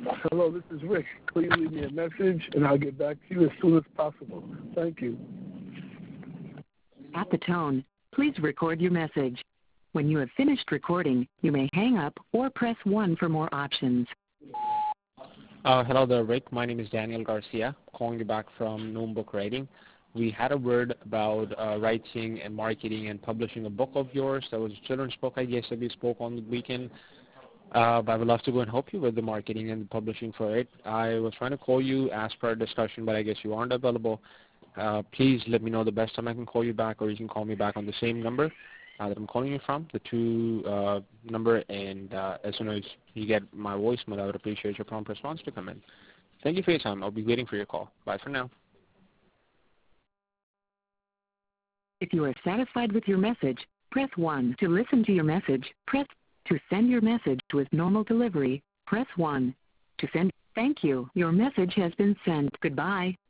Hello, this is Rick. Please leave me a message, and I'll get back to you as soon as possible. Thank you. At the tone, please record your message. When you have finished recording, you may hang up or press 1 for more options. Hello there, Rick. My name is Daniel Garcia, calling you back from Noom Book Writing. We had a word about writing and marketing and publishing a book of yours. That was a children's book, I guess, that we spoke on the weekend. But I would love to go and help you with the marketing and the publishing for it. I was trying to call you as per our discussion, but I guess you aren't available. Please let me know the best time I can call you back, or you can call me back on the same number that I'm calling you from, the 2 number, and as soon as you get my voicemail, I would appreciate your prompt response to come in. Thank you for your time. I'll be waiting for your call. Bye for now. If you are satisfied with your message, press 1 to listen to your message. Press to send your message with normal delivery. Press 1 to send. Thank you. Your message has been sent. Goodbye.